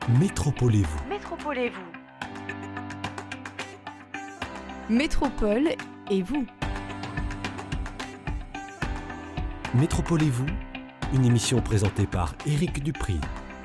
Métropolez-vous. Métropolez-vous. Métropole et vous. Métropolez-vous, une émission présentée par Éric Dupri.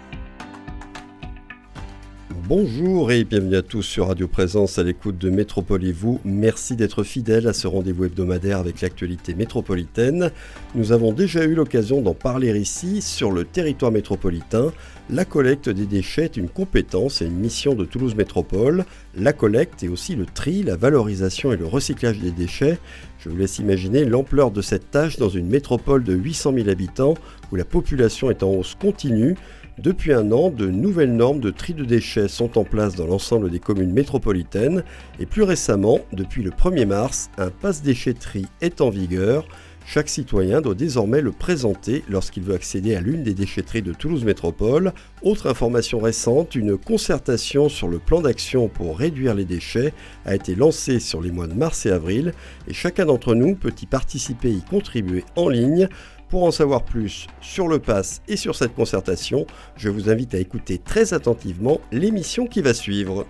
Bonjour et bienvenue à tous sur Radio Présence à l'écoute de Métropolez-vous. Merci d'être fidèles à ce rendez-vous hebdomadaire avec l'actualité métropolitaine. Nous avons déjà eu l'occasion d'en parler ici. Sur le territoire métropolitain, la collecte des déchets est une compétence et une mission de Toulouse Métropole. La collecte et aussi le tri, la valorisation et le recyclage des déchets. Je vous laisse imaginer l'ampleur de cette tâche dans une métropole de 800 000 habitants où la population est en hausse continue. Depuis un an, de nouvelles normes de tri de déchets sont en place dans l'ensemble des communes métropolitaines et plus récemment, depuis le 1er mars, un passe déchetterie est en vigueur. Chaque citoyen doit désormais le présenter lorsqu'il veut accéder à l'une des déchetteries de Toulouse Métropole. Autre information récente, une concertation sur le plan d'action pour réduire les déchets a été lancée sur les mois de mars et avril et chacun d'entre nous peut y participer et y contribuer en ligne. Pour en savoir plus sur le pass et sur cette concertation, je vous invite à écouter très attentivement l'émission qui va suivre.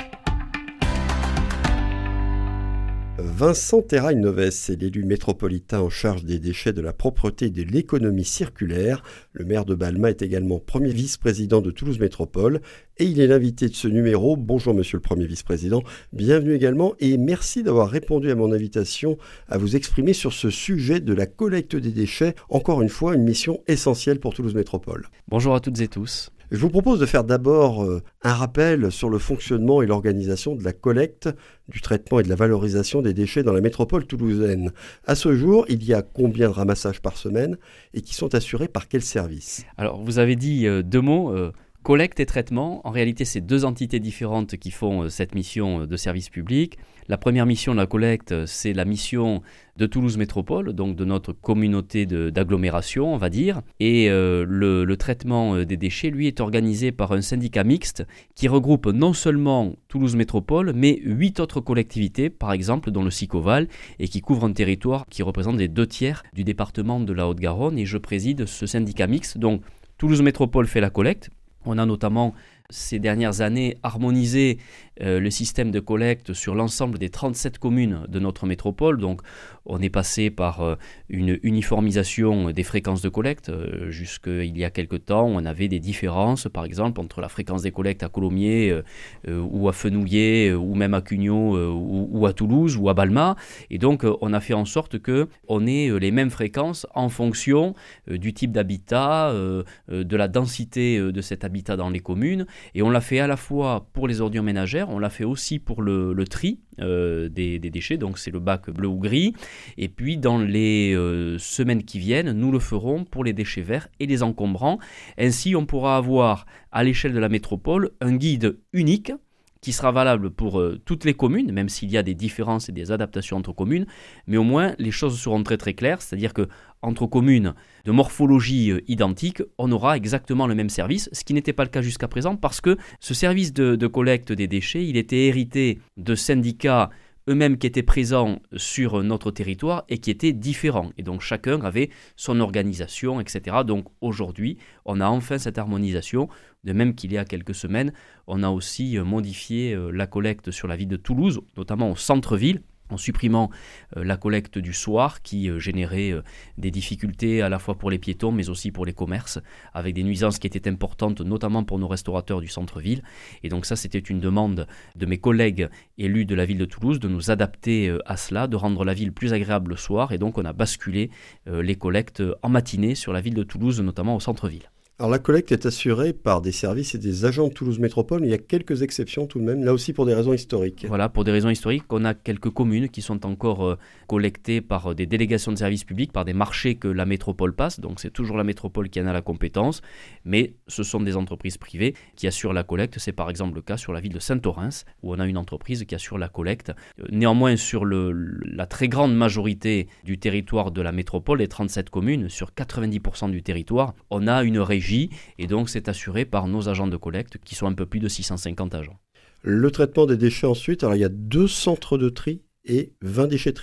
Vincent Terrail-Noves est l'élu métropolitain en charge des déchets, de la propreté et de l'économie circulaire. Le maire de Balma est également premier vice-président de Toulouse Métropole et il est l'invité de ce numéro. Bonjour monsieur le premier vice-président, bienvenue également et merci d'avoir répondu à mon invitation à vous exprimer sur ce sujet de la collecte des déchets. Encore une fois, une mission essentielle pour Toulouse Métropole. Bonjour à toutes et tous. Je vous propose de faire d'abord un rappel sur le fonctionnement et l'organisation de la collecte, du traitement et de la valorisation des déchets dans la métropole toulousaine. À ce jour, il y a combien de ramassages par semaine et qui sont assurés par quel service ? Alors, vous avez dit deux mots, collecte et traitement. En réalité, c'est deux entités différentes qui font cette mission de service public. La première mission de la collecte, c'est la mission de Toulouse Métropole, donc de notre communauté d'agglomération, on va dire. Et le traitement des déchets, lui, est organisé par un syndicat mixte qui regroupe non seulement Toulouse Métropole, mais 8 autres collectivités, par exemple, dont le Sicoval, et qui couvre un territoire qui représente les 2/3 du département de la Haute-Garonne. Et je préside ce syndicat mixte. Donc, Toulouse Métropole fait la collecte. On a notamment, ces dernières années, harmonisé le système de collecte sur l'ensemble des 37 communes de notre métropole. Donc, on est passé par une uniformisation des fréquences de collecte. Jusqu'il y a quelque temps, on avait des différences, par exemple, entre la fréquence des collectes à Colomiers ou à Fenouillet ou même à Cugnot ou à Toulouse ou à Balma. Et donc, on a fait en sorte qu'on ait les mêmes fréquences en fonction du type d'habitat, de la densité de cet habitat dans les communes. Et on l'a fait à la fois pour les ordures ménagères, on l'a fait aussi pour le tri des déchets, donc c'est le bac bleu ou gris. Et puis dans les semaines qui viennent, nous le ferons pour les déchets verts et les encombrants. Ainsi, on pourra avoir à l'échelle de la métropole un guide unique qui sera valable pour toutes les communes, même s'il y a des différences et des adaptations entre communes, mais au moins les choses seront très très claires, c'est-à-dire que entre communes de morphologie identique, on aura exactement le même service, ce qui n'était pas le cas jusqu'à présent, parce que ce service de collecte des déchets, il était hérité de syndicats eux-mêmes qui étaient présents sur notre territoire et qui étaient différents. Et donc chacun avait son organisation, etc. Donc aujourd'hui, on a enfin cette harmonisation. De même qu'il y a quelques semaines, on a aussi modifié la collecte sur la ville de Toulouse, notamment au centre-ville, en supprimant la collecte du soir qui générait des difficultés à la fois pour les piétons mais aussi pour les commerces, avec des nuisances qui étaient importantes, notamment pour nos restaurateurs du centre-ville. Et donc ça, c'était une demande de mes collègues élus de la ville de Toulouse de nous adapter à cela, de rendre la ville plus agréable le soir. Et donc on a basculé les collectes en matinée sur la ville de Toulouse, notamment au centre-ville. Alors la collecte est assurée par des services et des agents de Toulouse Métropole, mais il y a quelques exceptions tout de même, là aussi pour des raisons historiques. Voilà, pour des raisons historiques, on a quelques communes qui sont encore collectées par des délégations de services publics, par des marchés que la métropole passe, donc c'est toujours la métropole qui en a la compétence, mais ce sont des entreprises privées qui assurent la collecte. C'est par exemple le cas sur la ville de Saint-Orens, où on a une entreprise qui assure la collecte. Néanmoins, sur la très grande majorité du territoire de la métropole, les 37 communes, sur 90% du territoire, on a une régie et donc c'est assuré par nos agents de collecte qui sont un peu plus de 650 agents. Le traitement des déchets ensuite, alors il y a 2 centres de tri et 20 déchetteries.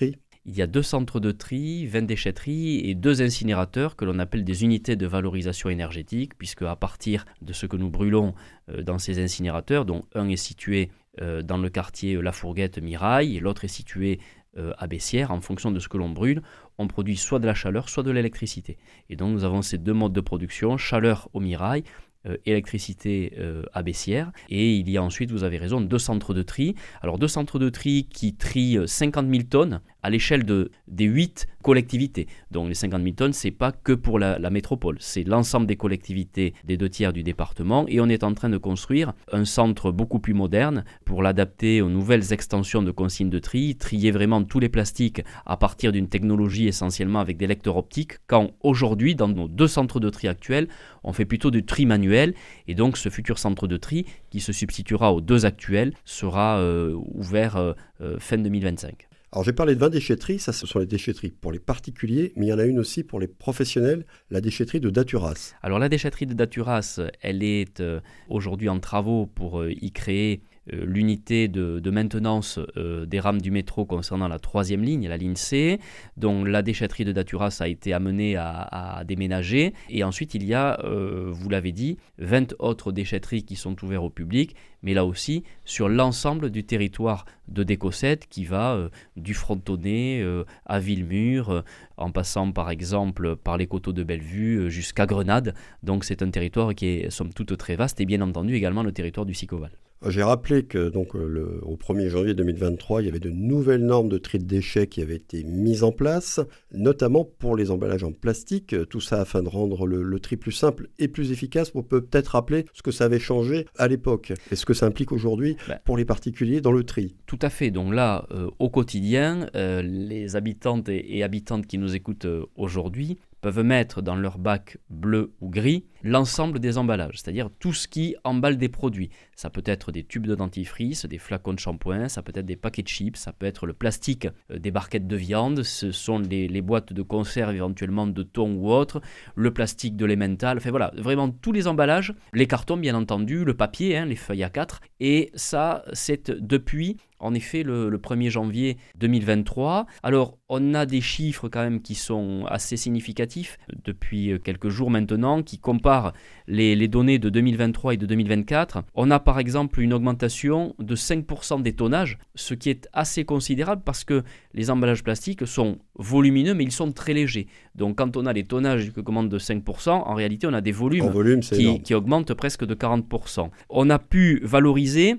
il y a 2 centres de tri, 20 déchetteries et 2 incinérateurs que l'on appelle des unités de valorisation énergétique, puisque à partir de ce que nous brûlons dans ces incinérateurs, dont un est situé dans le quartier La Fourguette Mirail et l'autre est situé à Bessières, en fonction de ce que l'on brûle, on produit soit de la chaleur, soit de l'électricité. Et donc nous avons ces 2 modes de production, chaleur au Mirail, électricité à Bessières. Et il y a ensuite, vous avez raison, 2 centres de tri. Alors 2 centres de tri qui trient 50 000 tonnes à l'échelle des 8 collectivités. Donc les 50 000 tonnes, ce n'est pas que pour la métropole, c'est l'ensemble des collectivités des 2 tiers du département. Et on est en train de construire un centre beaucoup plus moderne pour l'adapter aux nouvelles extensions de consignes de tri, trier vraiment tous les plastiques à partir d'une technologie essentiellement avec des lecteurs optiques, quand aujourd'hui, dans nos 2 centres de tri actuels, on fait plutôt du tri manuel. Et donc ce futur centre de tri, qui se substituera aux 2 actuels, sera ouvert fin 2025. Alors j'ai parlé de 20 déchetteries, ça ce sont les déchetteries pour les particuliers, mais il y en a une aussi pour les professionnels, la déchetterie de Daturas. Alors la déchetterie de Daturas, elle est aujourd'hui en travaux pour y créer l'unité de maintenance des rames du métro concernant la 3e ligne, la ligne C. Donc la déchetterie de Daturas a été amenée à déménager. Et ensuite, il y a, vous l'avez dit, 20 autres déchetteries qui sont ouvertes au public, mais là aussi sur l'ensemble du territoire de Décossette qui va du Frontonnet à Villemur, en passant par exemple par les coteaux de Bellevue jusqu'à Grenade. Donc c'est un territoire qui est somme toute très vaste et bien entendu également le territoire du Sicoval. J'ai rappelé que donc, au 1er janvier 2023, il y avait de nouvelles normes de tri de déchets qui avaient été mises en place, notamment pour les emballages en plastique, tout ça afin de rendre le tri plus simple et plus efficace. On peut peut-être rappeler ce que ça avait changé à l'époque et ce que ça implique aujourd'hui pour les particuliers dans le tri. Tout à fait. Donc là, au quotidien, les habitantes et habitantes qui nous écoutent aujourd'hui peuvent mettre dans leur bac bleu ou gris l'ensemble des emballages, c'est-à-dire tout ce qui emballe des produits. Ça peut être des tubes de dentifrice, des flacons de shampoing, ça peut être des paquets de chips, ça peut être le plastique des barquettes de viande, ce sont les boîtes de conserve éventuellement de thon ou autre, le plastique de l'emmental, enfin voilà, vraiment tous les emballages, les cartons bien entendu, le papier, les feuilles A4, et ça c'est depuis en effet le 1er janvier 2023. Alors on a des chiffres quand même qui sont assez significatifs depuis quelques jours maintenant, qui comparent les données de 2023 et de 2024. On a par exemple une augmentation de 5% des tonnages, ce qui est assez considérable parce que les emballages plastiques sont volumineux mais ils sont très légers. Donc quand on a les tonnages qui augmentent de 5%, en réalité on a des volumes qui augmentent presque de 40%. On a pu valoriser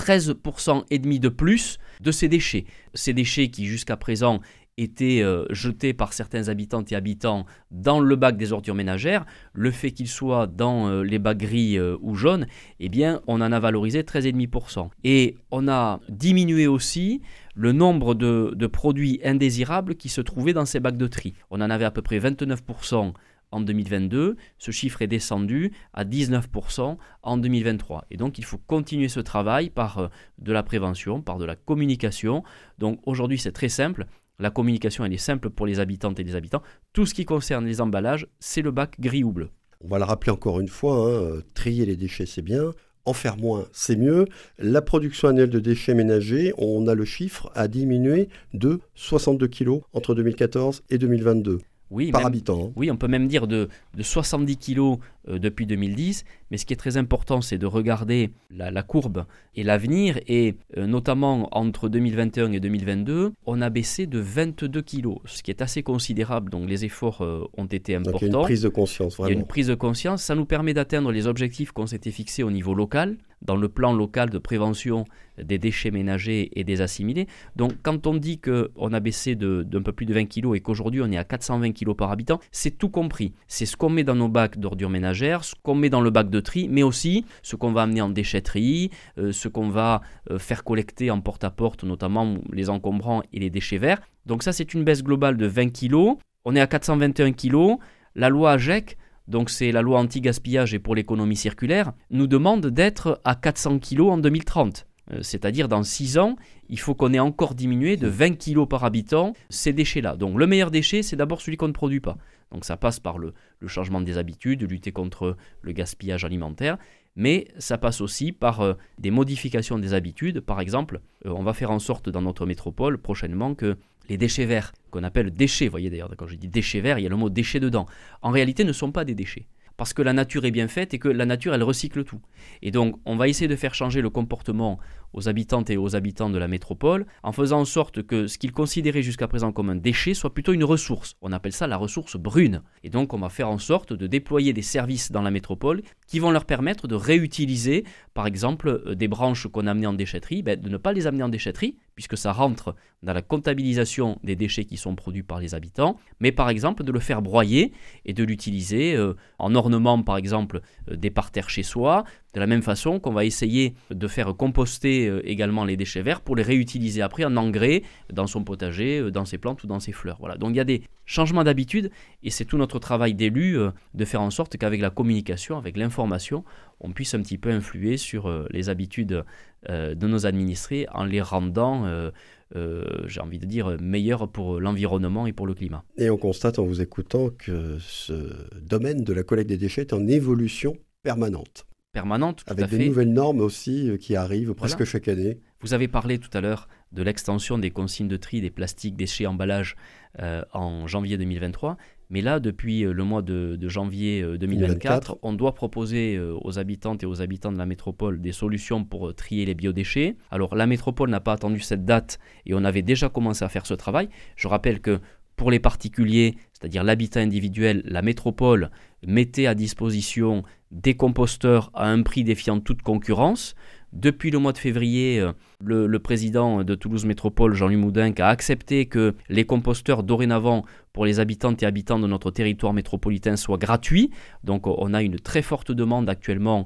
13% et demi de plus de ces déchets. Ces déchets qui jusqu'à présent étaient jetés par certains habitantes et habitants dans le bac des ordures ménagères, le fait qu'ils soient dans les bacs gris ou jaunes, eh bien on en a valorisé 13,5%. Et on a diminué aussi le nombre de produits indésirables qui se trouvaient dans ces bacs de tri. On en avait à peu près 29% en 2022, ce chiffre est descendu à 19% en 2023. Et donc il faut continuer ce travail par de la prévention, par de la communication. Donc aujourd'hui c'est très simple, la communication elle est simple pour les habitantes et les habitants. Tout ce qui concerne les emballages, c'est le bac gris ou bleu. On va le rappeler encore une fois, trier les déchets c'est bien, en faire moins c'est mieux. La production annuelle de déchets ménagers, on a le chiffre, a diminué de 62 kg entre 2014 et 2022. Oui, par habitant. Oui, on peut même dire de 70 kilos depuis 2010, mais ce qui est très important, c'est de regarder la courbe et l'avenir, et notamment entre 2021 et 2022, on a baissé de 22 kilos, ce qui est assez considérable, donc les efforts ont été importants. Donc il y a une prise de conscience, vraiment. Il y a une prise de conscience, ça nous permet d'atteindre les objectifs qu'on s'était fixés au niveau local, dans le plan local de prévention des déchets ménagers et des assimilés. Donc quand on dit qu'on a baissé d'un peu plus de 20 kg et qu'aujourd'hui on est à 420 kg par habitant, c'est tout compris. C'est ce qu'on met dans nos bacs d'ordures ménagères, ce qu'on met dans le bac de tri, mais aussi ce qu'on va amener en déchetterie, ce qu'on va faire collecter en porte-à-porte, notamment les encombrants et les déchets verts. Donc ça c'est une baisse globale de 20 kg. On est à 421 kg. La loi AGEC, donc c'est la loi anti-gaspillage et pour l'économie circulaire, nous demande d'être à 400 kg en 2030. C'est-à-dire dans 6 ans, il faut qu'on ait encore diminué de 20 kg par habitant ces déchets-là. Donc le meilleur déchet, c'est d'abord celui qu'on ne produit pas. Donc ça passe par le changement des habitudes, lutter contre le gaspillage alimentaire. mais ça passe aussi par des modifications des habitudes. Par exemple, on va faire en sorte dans notre métropole prochainement que les déchets verts, qu'on appelle déchets, vous voyez d'ailleurs, quand je dis déchets verts, il y a le mot déchets dedans, en réalité ne sont pas des déchets. Parce que la nature est bien faite et que la nature, elle recycle tout. Et donc, on va essayer de faire changer le comportement aux habitantes et aux habitants de la métropole en faisant en sorte que ce qu'ils considéraient jusqu'à présent comme un déchet soit plutôt une ressource. On appelle ça la ressource brune. Et donc, on va faire en sorte de déployer des services dans la métropole qui vont leur permettre de réutiliser, par exemple, des branches qu'on a amenées en déchetterie, de ne pas les amener en déchetterie, puisque ça rentre dans la comptabilisation des déchets qui sont produits par les habitants, mais par exemple de le faire broyer et de l'utiliser en ornement, par exemple, des parterres chez soi, de la même façon qu'on va essayer de faire composter également les déchets verts pour les réutiliser après en engrais dans son potager, dans ses plantes ou dans ses fleurs. Voilà. Donc il y a des changements d'habitude et c'est tout notre travail d'élu de faire en sorte qu'avec la communication, avec l'information, on puisse un petit peu influer sur les habitudes de nos administrés en les rendant, j'ai envie de dire, meilleurs pour l'environnement et pour le climat. Et on constate en vous écoutant que ce domaine de la collecte des déchets est en évolution permanente. Permanente, tout à fait. Avec des nouvelles normes aussi qui arrivent presque chaque année. Vous avez parlé tout à l'heure de l'extension des consignes de tri des plastiques, déchets, emballages en janvier 2023. Mais là, depuis le mois de janvier 2024, on doit proposer aux habitantes et aux habitants de la métropole des solutions pour trier les biodéchets. Alors, la métropole n'a pas attendu cette date et on avait déjà commencé à faire ce travail. Je rappelle que pour les particuliers, c'est-à-dire l'habitat individuel, la métropole mettait à disposition des composteurs à un prix défiant toute concurrence. Depuis le mois de février, le président de Toulouse Métropole, Jean-Louis Moudinque, a accepté que les composteurs dorénavant pour les habitantes et habitants de notre territoire métropolitain soient gratuits. Donc on a une très forte demande actuellement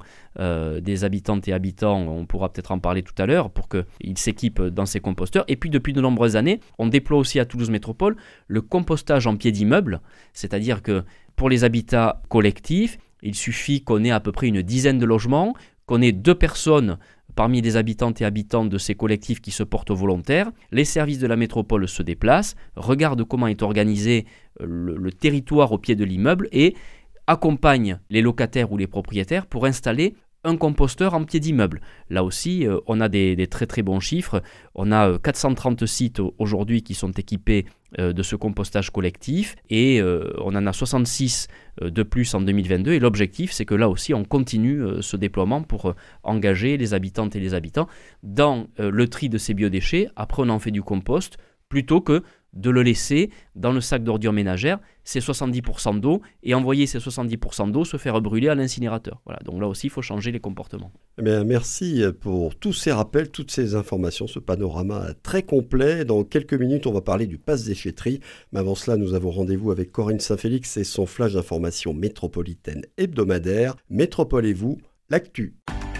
des habitantes et habitants, on pourra peut-être en parler tout à l'heure, pour qu'ils s'équipent dans ces composteurs. Et puis depuis de nombreuses années, on déploie aussi à Toulouse Métropole le compostage en pied d'immeuble, c'est-à-dire que pour les habitats collectifs, il suffit qu'on ait à peu près une dizaine de logements, qu'on ait 2 personnes parmi les habitantes et habitants de ces collectifs qui se portent volontaires. Les services de la métropole se déplacent, regardent comment est organisé le territoire au pied de l'immeuble et accompagnent les locataires ou les propriétaires pour installer un composteur en pied d'immeuble. Là aussi, on a des très très bons chiffres. On a 430 sites aujourd'hui qui sont équipés de ce compostage collectif et on en a 66 de plus en 2022 et l'objectif c'est que là aussi on continue ce déploiement pour engager les habitantes et les habitants dans le tri de ces biodéchets. Après on en fait du compost plutôt que de le laisser dans le sac d'ordures ménagères, c'est 70% d'eau, et envoyer ces 70% d'eau se faire brûler à l'incinérateur. Voilà, donc là aussi, il faut changer les comportements. Eh bien, merci pour tous ces rappels, toutes ces informations, ce panorama très complet. Dans quelques minutes, on va parler du pass déchetterie. Mais avant cela, nous avons rendez-vous avec Corinne Saint-Félix et son flash d'information métropolitaine hebdomadaire. Métropole et vous, l'actu.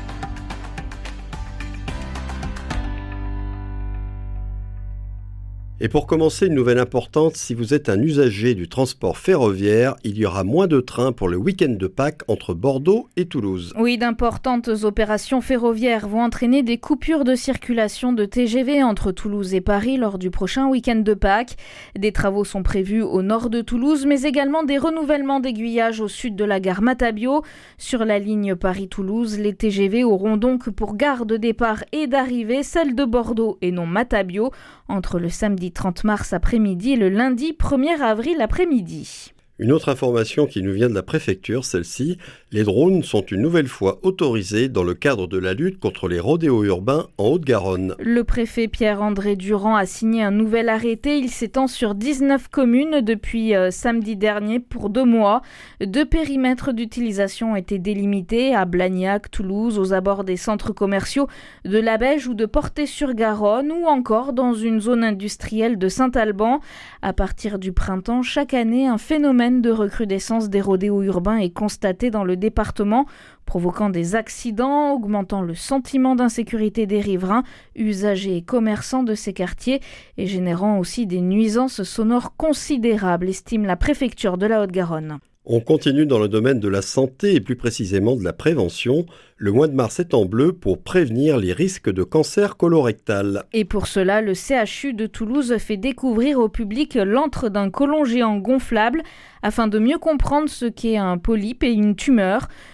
Et pour commencer, une nouvelle importante, si vous êtes un usager du transport ferroviaire, il y aura moins de trains pour le week-end de Pâques entre Bordeaux et Toulouse. Oui, d'importantes opérations ferroviaires vont entraîner des coupures de circulation de TGV entre Toulouse et Paris lors du prochain week-end de Pâques. Des travaux sont prévus au nord de Toulouse, mais également des renouvellements d'aiguillage au sud de la gare Matabiau. Sur la ligne Paris-Toulouse, les TGV auront donc pour gare de départ et d'arrivée celle de Bordeaux et non Matabiau, entre le samedi 30 mars après-midi et le lundi 1er avril après-midi. Une autre information qui nous vient de la préfecture, celle-ci, les drones sont une nouvelle fois autorisés dans le cadre de la lutte contre les rodéos urbains en Haute-Garonne. Le préfet Pierre-André Durand a signé un nouvel arrêté. Il s'étend sur 19 communes depuis samedi dernier pour 2 mois. 2 périmètres d'utilisation ont été délimités à Blagnac, Toulouse, aux abords des centres commerciaux de La Beige ou de Portet-sur-Garonne ou encore dans une zone industrielle de Saint-Alban. À partir du printemps, chaque année, un phénomène de recrudescence des rodéos urbains est constatée dans le département, provoquant des accidents, augmentant le sentiment d'insécurité des riverains, usagers et commerçants de ces quartiers et générant aussi des nuisances sonores considérables, estime la préfecture de la Haute-Garonne. On continue dans le domaine de la santé et plus précisément de la prévention. Le mois de mars est en bleu pour prévenir les risques de cancer colorectal. Et pour cela, le CHU de Toulouse fait découvrir au public l'antre d'un côlon géant gonflable afin de mieux comprendre ce qu'est un polype et une tumeur.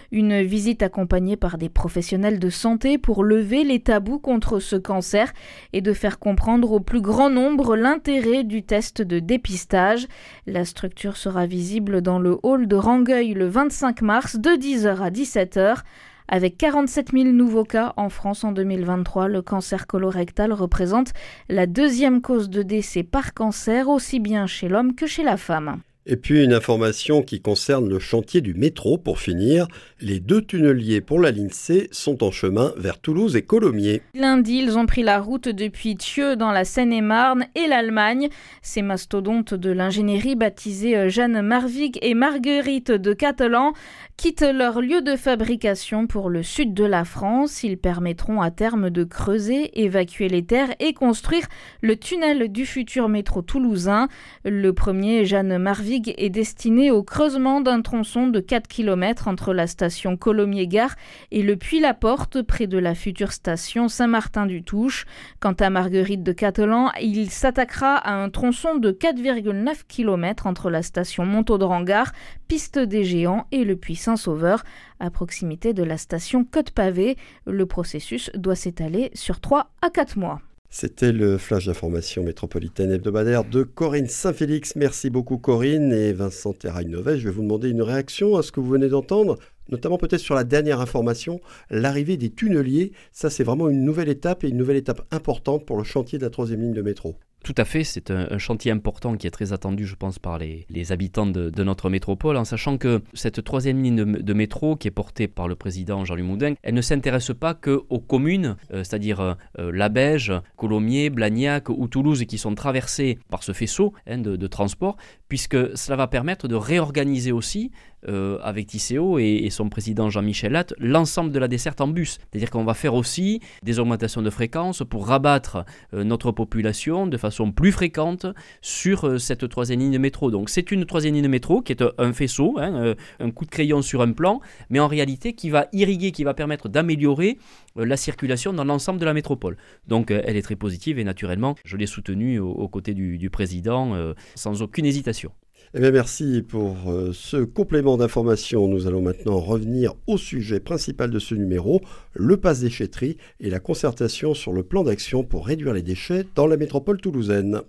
Une visite accompagnée par des professionnels de santé pour lever les tabous contre ce cancer et de faire comprendre au plus grand nombre l'intérêt du test de dépistage. La structure sera visible dans le hall de Rangueil le 25 mars de 10h à 17h. Avec 47 000 nouveaux cas en France en 2023, le cancer colorectal représente la deuxième cause de décès par cancer, aussi bien chez l'homme que chez la femme. Et puis une information qui concerne le chantier du métro pour finir. Les 2 tunneliers pour la ligne C sont en chemin vers Toulouse et Colomiers. Lundi, ils ont pris la route depuis Thieux dans la Seine-et-Marne et l'Allemagne. Ces mastodontes de l'ingénierie baptisés Jeanne Marvig et Marguerite de Catalan quittent leur lieu de fabrication pour le sud de la France. Ils permettront à terme de creuser, évacuer les terres et construire le tunnel du futur métro toulousain. Le premier, Jeanne Marvig, est destiné au creusement d'un tronçon de 4 km entre la station Colomiers-Gare et le Puy-la-Porte, près de la future station Saint-Martin-du-Touche. Quant à Marguerite de Catalan, il s'attaquera à un tronçon de 4,9 km entre la station Montaudran-Gare, Piste des Géants et le Puy-Saint-Sauveur, à proximité de la station Côte-Pavée. Le processus doit s'étaler sur 3 à 4 mois. C'était le flash d'information métropolitaine hebdomadaire de Corinne Saint-Félix. Merci beaucoup Corinne et Vincent Terrail-Novet. Je vais vous demander une réaction à ce que vous venez d'entendre, notamment peut-être sur la dernière information, l'arrivée des tunneliers. Ça, c'est vraiment une nouvelle étape et une nouvelle étape importante pour le chantier de la 3e ligne de métro. Tout à fait, c'est un chantier important qui est très attendu, je pense, par les habitants de notre métropole, en sachant que cette 3e ligne de métro, qui est portée par le président Jean-Louis Moudin, elle ne s'intéresse pas qu'aux communes, c'est-à-dire Labège, Colomiers, Blagnac ou Toulouse, qui sont traversées par ce faisceau de transport, puisque cela va permettre de réorganiser aussi, avec Tisséo et son président Jean-Michel Latte, l'ensemble de la desserte en bus. C'est-à-dire qu'on va faire aussi des augmentations de fréquences pour rabattre notre population de façon plus fréquente sur cette 3e ligne de métro. Donc c'est une 3e ligne de métro qui est un faisceau, un coup de crayon sur un plan, mais en réalité qui va irriguer, qui va permettre d'améliorer la circulation dans l'ensemble de la métropole. Donc elle est très positive et naturellement, je l'ai soutenue aux côtés du président sans aucune hésitation. Eh bien, merci pour ce complément d'information. Nous allons maintenant revenir au sujet principal de ce numéro, le pass déchetterie et la concertation sur le plan d'action pour réduire les déchets dans la métropole toulousaine.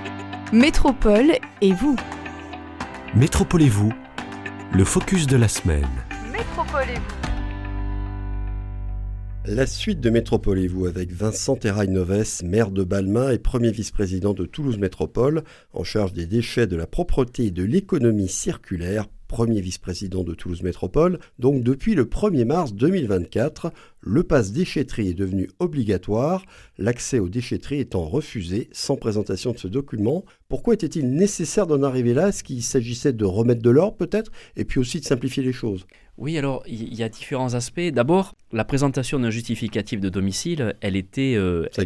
Métropole et vous. Métropole et vous, le focus de la semaine. Métropole et vous. La suite de Métropole et vous avec Vincent Terrail-Novet, maire de Balmain et premier vice-président de Toulouse Métropole, en charge des déchets, de la propreté et de l'économie circulaire, premier vice-président de Toulouse Métropole. Donc depuis le 1er mars 2024, le pass déchetterie est devenu obligatoire, l'accès aux déchetteries étant refusé sans présentation de ce document. Pourquoi était-il nécessaire d'en arriver là ? Est-ce qu'il s'agissait de remettre de l'ordre peut-être, et puis aussi de simplifier les choses ? Oui, alors il y a différents aspects. D'abord, la présentation d'un justificatif de domicile, elle était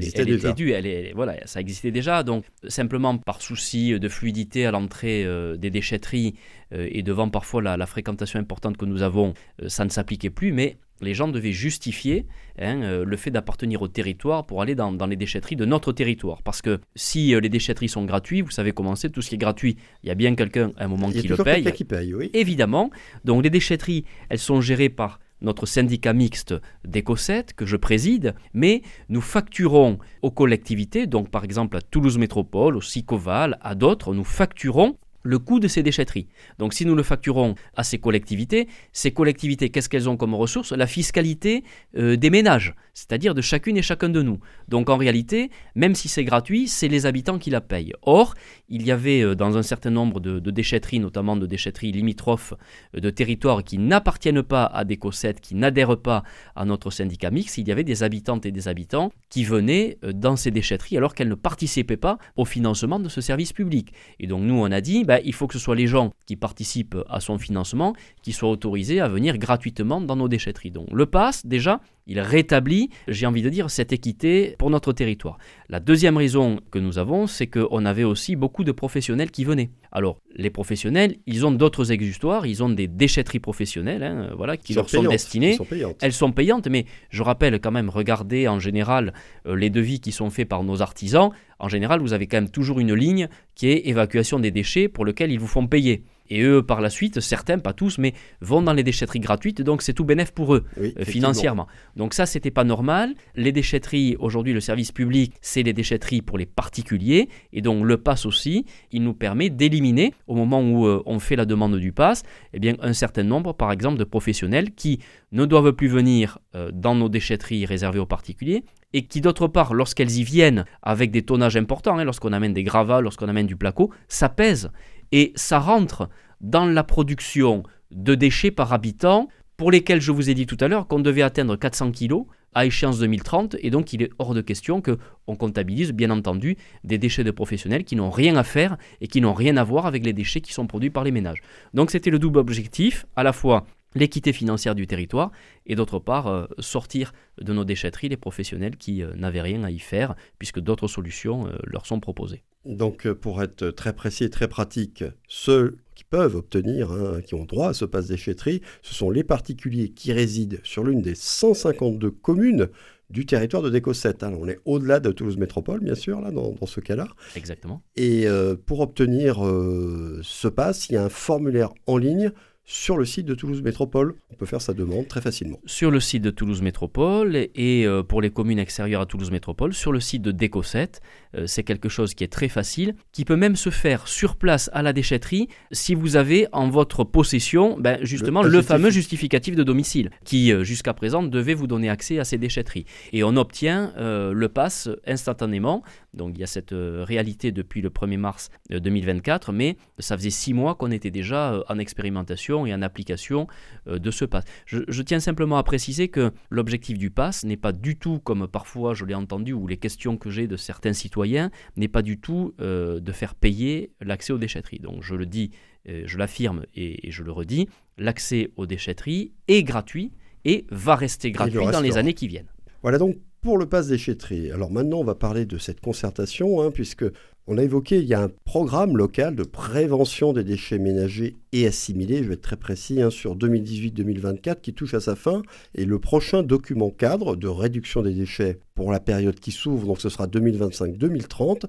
due. Voilà, ça existait déjà. Donc simplement par souci de fluidité à l'entrée des déchetteries et devant parfois la fréquentation importante que nous avons, ça ne s'appliquait plus, mais les gens devaient justifier le fait d'appartenir au territoire pour aller dans les déchetteries de notre territoire. Parce que si les déchetteries sont gratuites, vous savez comment c'est, tout ce qui est gratuit, il y a bien quelqu'un à un moment qui le paye. Il y a toujours quelqu'un qui paye, oui. Évidemment. Donc les déchetteries, elles sont gérées par notre syndicat mixte d'Écossais, que je préside, mais nous facturons aux collectivités, donc par exemple à Toulouse Métropole, au Sicoval, à d'autres, nous facturons le coût de ces déchetteries. Donc si nous le facturons à ces collectivités, qu'est-ce qu'elles ont comme ressources ? La fiscalité des ménages, c'est-à-dire de chacune et chacun de nous. Donc en réalité, même si c'est gratuit, c'est les habitants qui la payent. Or, il y avait dans un certain nombre de déchetteries, notamment de déchetteries limitrophes de territoires qui n'appartiennent pas à des COSET, qui n'adhèrent pas à notre syndicat mixte, il y avait des habitantes et des habitants qui venaient dans ces déchetteries alors qu'elles ne participaient pas au financement de ce service public. Et donc nous, on a dit, il faut que ce soit les gens qui participent à son financement qui soient autorisés à venir gratuitement dans nos déchetteries. Donc le pass, déjà, il rétablit, j'ai envie de dire, cette équité pour notre territoire. La deuxième raison que nous avons, c'est qu'on avait aussi beaucoup de professionnels qui venaient. Alors, les professionnels, ils ont d'autres exutoires, ils ont des déchetteries professionnelles, qui leur sont destinées. Elles sont payantes, mais je rappelle quand même, regardez en général les devis qui sont faits par nos artisans. En général, vous avez quand même toujours une ligne qui est évacuation des déchets pour lequel ils vous font payer. Et eux, par la suite, certains, pas tous, mais vont dans les déchetteries gratuites, donc c'est tout bénef pour eux, financièrement. Donc ça, c'était pas normal. Les déchetteries, aujourd'hui, le service public, c'est les déchetteries pour les particuliers, et donc le pass aussi, il nous permet d'éliminer, au moment où on fait la demande du pass, eh bien, un certain nombre, par exemple, de professionnels qui ne doivent plus venir dans nos déchetteries réservées aux particuliers, et qui d'autre part, lorsqu'elles y viennent avec des tonnages importants, lorsqu'on amène des gravats, lorsqu'on amène du placo, ça pèse et ça rentre dans la production de déchets par habitant pour lesquels je vous ai dit tout à l'heure qu'on devait atteindre 400 kg à échéance 2030, et donc il est hors de question qu'on comptabilise bien entendu des déchets de professionnels qui n'ont rien à faire et qui n'ont rien à voir avec les déchets qui sont produits par les ménages. Donc c'était le double objectif, à la fois l'équité financière du territoire et d'autre part sortir de nos déchetteries les professionnels qui n'avaient rien à y faire puisque d'autres solutions leur sont proposées. Donc pour être très précis et très pratique, ceux qui peuvent obtenir, qui ont droit à ce pass déchetterie, ce sont les particuliers qui résident sur l'une des 152 communes du territoire de DECO7. On est au-delà de Toulouse Métropole, bien sûr, là, dans ce cas-là. Exactement. Et pour obtenir ce pass, il y a un formulaire en ligne sur le site de Toulouse Métropole. On peut faire sa demande très facilement. Sur le site de Toulouse Métropole et pour les communes extérieures à Toulouse Métropole, sur le site de DECO7, c'est quelque chose qui est très facile, qui peut même se faire sur place à la déchetterie si vous avez en votre possession justement le fameux justificatif de domicile qui jusqu'à présent devait vous donner accès à ces déchetteries. Et on obtient le pass instantanément. Donc il y a cette réalité depuis le 1er mars 2024, mais ça faisait 6 mois qu'on était déjà en expérimentation et en application de ce pass. Je tiens simplement à préciser que l'objectif du pass n'est pas du tout, comme parfois je l'ai entendu, ou les questions que j'ai de certains citoyens, n'est pas du tout de faire payer l'accès aux déchetteries. Donc je le dis, je l'affirme et je le redis, l'accès aux déchetteries est gratuit et va rester gratuit dans les années qui viennent. Voilà donc pour le pass déchetterie. Alors maintenant, on va parler de cette concertation, puisque on a évoqué, il y a un programme local de prévention des déchets ménagers et assimilés, je vais être très précis, sur 2018-2024 qui touche à sa fin. Et le prochain document cadre de réduction des déchets pour la période qui s'ouvre, donc ce sera 2025-2030,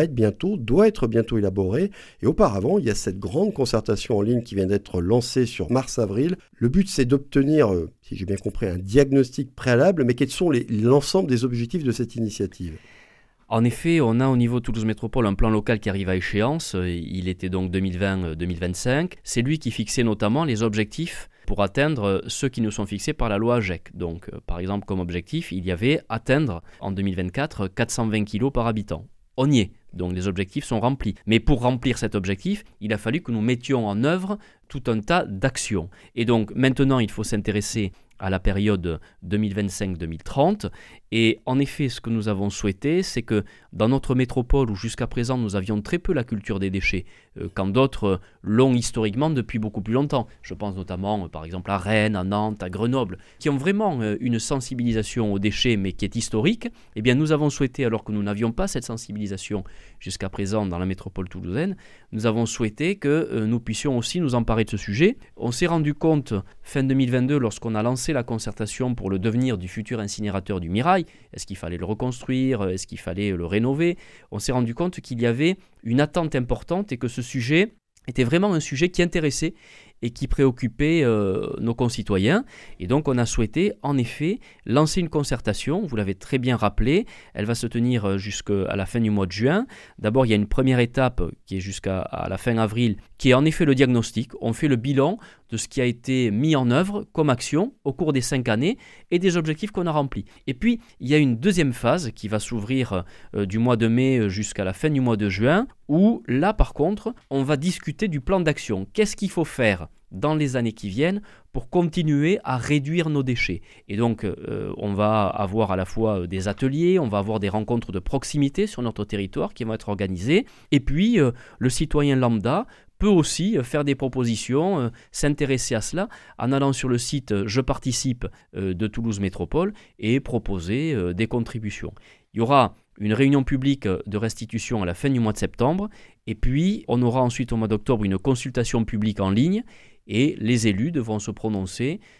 doit être bientôt élaboré. Et auparavant, il y a cette grande concertation en ligne qui vient d'être lancée sur mars-avril. Le but, c'est d'obtenir, si j'ai bien compris, un diagnostic préalable, mais quels sont l'ensemble des objectifs de cette initiative ? En effet, on a au niveau de Toulouse Métropole un plan local qui arrive à échéance. Il était donc 2020-2025. C'est lui qui fixait notamment les objectifs pour atteindre ceux qui nous sont fixés par la loi AGEC. Donc, par exemple, comme objectif, il y avait atteindre en 2024 420 kg par habitant. On y est. Donc les objectifs sont remplis. Mais pour remplir cet objectif, il a fallu que nous mettions en œuvre tout un tas d'actions. Et donc maintenant, il faut s'intéresser à la période 2025-2030. Et en effet, ce que nous avons souhaité, c'est que dans notre métropole, où jusqu'à présent nous avions très peu la culture des déchets, quand d'autres l'ont historiquement depuis beaucoup plus longtemps, je pense notamment par exemple à Rennes, à Nantes, à Grenoble, qui ont vraiment une sensibilisation aux déchets, mais qui est historique, eh bien nous avons souhaité, alors que nous n'avions pas cette sensibilisation jusqu'à présent dans la métropole toulousaine, nous avons souhaité que nous puissions aussi nous emparer de ce sujet. On s'est rendu compte, fin 2022, lorsqu'on a lancé la concertation pour le devenir du futur incinérateur du Mirail, est-ce qu'il fallait le reconstruire, est-ce qu'il fallait le rénover, on s'est rendu compte qu'il y avait une attente importante et que ce sujet était vraiment un sujet qui intéressait et qui préoccupait nos concitoyens. Et donc on a souhaité en effet lancer une concertation, vous l'avez très bien rappelé, elle va se tenir jusqu'à la fin du mois de juin. D'abord il y a une première étape qui est jusqu'à la fin avril, qui est en effet le diagnostic. On fait le bilan de ce qui a été mis en œuvre comme action au cours des 5 années et des objectifs qu'on a remplis. Et puis il y a une deuxième phase qui va s'ouvrir du mois de mai jusqu'à la fin du mois de juin, où là par contre on va discuter du plan d'action. Qu'est-ce qu'il faut faire dans les années qui viennent pour continuer à réduire nos déchets. Et donc, on va avoir à la fois des ateliers, on va avoir des rencontres de proximité sur notre territoire qui vont être organisées. Et puis, le citoyen lambda peut aussi faire des propositions, s'intéresser à cela en allant sur le site Je participe de Toulouse Métropole et proposer des contributions. Il y aura une réunion publique de restitution à la fin du mois de septembre et puis on aura ensuite au mois d'octobre une consultation publique en ligne et les élus devront se prononcer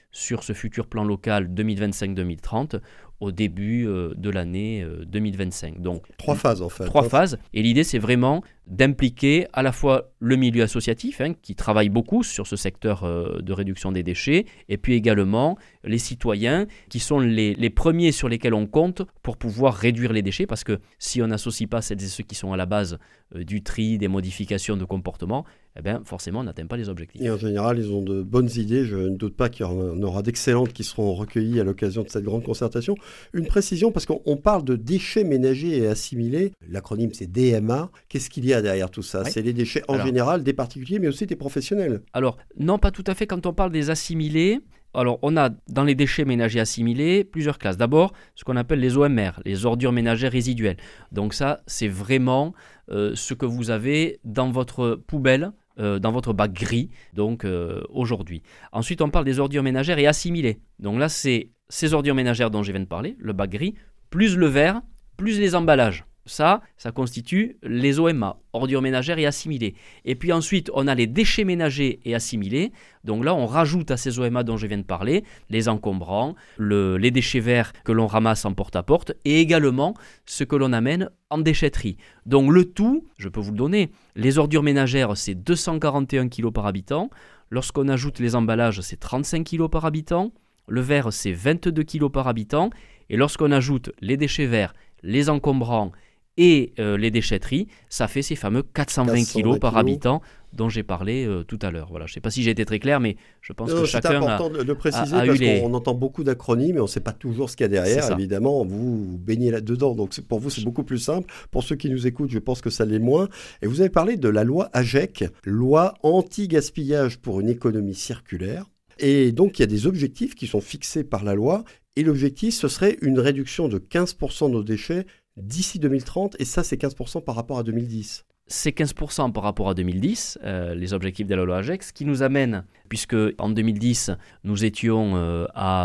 sur ce futur plan local 2025-2030 au début de l'année 2025. Donc 3 phases en fait. 3 phases. Et l'idée, c'est vraiment d'impliquer à la fois le milieu associatif, qui travaille beaucoup sur ce secteur de réduction des déchets, et puis également les citoyens, qui sont les premiers sur lesquels on compte pour pouvoir réduire les déchets, parce que si on n'associe pas celles et ceux qui sont à la base du tri, des modifications de comportement, eh bien, forcément, on n'atteint pas les objectifs. Et en général, ils ont de bonnes idées. Je ne doute pas qu'il y en aura d'excellentes qui seront recueillies à l'occasion de cette grande concertation. Une précision, parce qu'on parle de déchets ménagers et assimilés. L'acronyme, c'est DMA. Qu'est-ce qu'il y a derrière tout ça ? C'est les déchets en général des particuliers, mais aussi des professionnels. Alors, non, pas tout à fait. Quand on parle des assimilés, alors on a dans les déchets ménagers assimilés plusieurs classes. D'abord, ce qu'on appelle les OMR, les ordures ménagères résiduelles. Donc ça, c'est vraiment ce que vous avez dans votre poubelle, dans votre bac gris, donc aujourd'hui. Ensuite, on parle des ordures ménagères et assimilées. Donc là, c'est ces ordures ménagères dont je viens de parler, le bac gris, plus le verre, plus les emballages. Ça constitue les OMA, ordures ménagères et assimilées. Et puis ensuite, on a les déchets ménagers et assimilés. Donc là, on rajoute à ces OMA dont je viens de parler les encombrants, les déchets verts que l'on ramasse en porte-à-porte et également ce que l'on amène en déchetterie. Donc le tout, je peux vous le donner, les ordures ménagères, c'est 241 kg par habitant. Lorsqu'on ajoute les emballages, c'est 35 kg par habitant. Le verre, c'est 22 kg par habitant. Et lorsqu'on ajoute les déchets verts, les encombrants et les déchetteries, ça fait ces fameux 420 kg par habitant dont j'ai parlé tout à l'heure. Voilà, je ne sais pas si j'ai été très clair, mais je pense que chacun a... C'est important de le préciser parce qu'on entend beaucoup d'acronymes et on ne sait pas toujours ce qu'il y a derrière. Évidemment, vous baignez là-dedans, donc pour vous, c'est beaucoup plus simple. Pour ceux qui nous écoutent, je pense que ça l'est moins. Et vous avez parlé de la loi AGEC, loi anti-gaspillage pour une économie circulaire. Et donc, il y a des objectifs qui sont fixés par la loi. Et l'objectif, ce serait une réduction de 15% de nos déchets d'ici 2030. Et ça, c'est 15% par rapport à 2010. C'est 15% par rapport à 2010, les objectifs de la loi AGEC, ce qui nous amène, puisque en 2010, nous étions à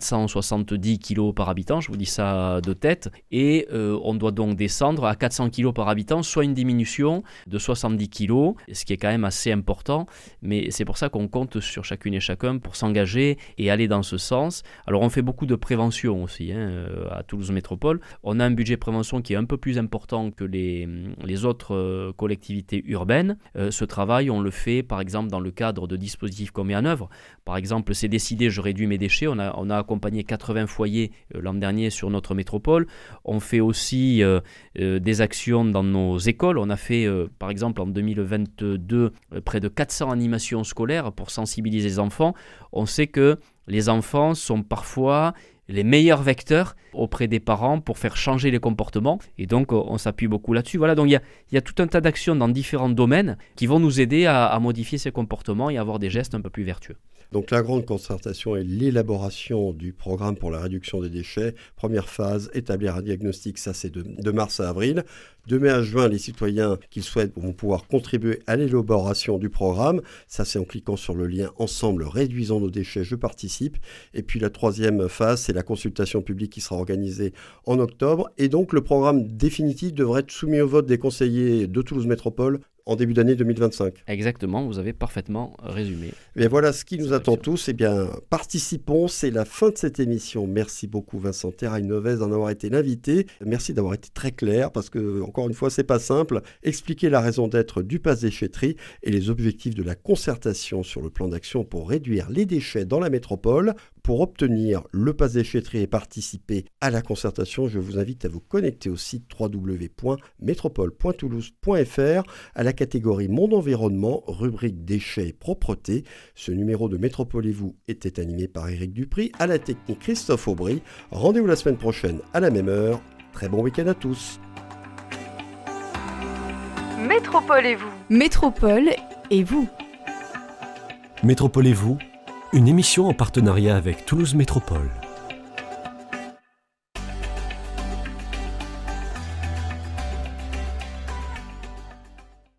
470 kg par habitant, je vous dis ça de tête, et on doit donc descendre à 400 kg par habitant, soit une diminution de 70 kg, ce qui est quand même assez important, mais c'est pour ça qu'on compte sur chacune et chacun pour s'engager et aller dans ce sens. Alors on fait beaucoup de prévention aussi à Toulouse Métropole. On a un budget prévention qui est un peu plus important que les autres collectivités urbaines. Ce travail, on le fait par exemple dans le cadre de dispositifs qu'on met en œuvre. Par exemple, c'est décidé, je réduis mes déchets. On a accompagné 80 foyers l'an dernier sur notre métropole. On fait aussi des actions dans nos écoles. On a fait par exemple en 2022 près de 400 animations scolaires pour sensibiliser les enfants. On sait que les enfants sont parfois les meilleurs vecteurs auprès des parents pour faire changer les comportements, et donc on s'appuie beaucoup là-dessus. Voilà, donc il y a tout un tas d'actions dans différents domaines qui vont nous aider à modifier ces comportements et à avoir des gestes un peu plus vertueux. Donc la grande concertation est l'élaboration du programme pour la réduction des déchets. Première phase, établir un diagnostic, ça c'est de mars à avril. De mai à juin, les citoyens qui souhaitent vont pouvoir contribuer à l'élaboration du programme. Ça c'est en cliquant sur le lien « Ensemble, réduisons nos déchets, je participe ». Et puis la troisième phase, c'est la consultation publique qui sera organisée en octobre. Et donc le programme définitif devrait être soumis au vote des conseillers de Toulouse Métropole en début d'année 2025. Exactement, vous avez parfaitement résumé. Et voilà ce qui nous attend tous. Eh bien, participons, c'est la fin de cette émission. Merci beaucoup Vincent Terrail-Novès d'en avoir été l'invité. Merci d'avoir été très clair parce que, encore une fois, c'est pas simple. Expliquer la raison d'être du pass déchetterie et les objectifs de la concertation sur le plan d'action pour réduire les déchets dans la métropole. Pour obtenir le pass déchetterie et participer à la concertation, je vous invite à vous connecter au site www.métropole.toulouse.fr à la catégorie Mon environnement, rubrique déchets et propreté. Ce numéro de Métropolez-vous était animé par Éric Dupry, à la technique Christophe Aubry. Rendez-vous la semaine prochaine à la même heure. Très bon week-end à tous. Métropolez-vous. Métropole et vous. Métropolez-vous, une émission en partenariat avec Toulouse Métropole.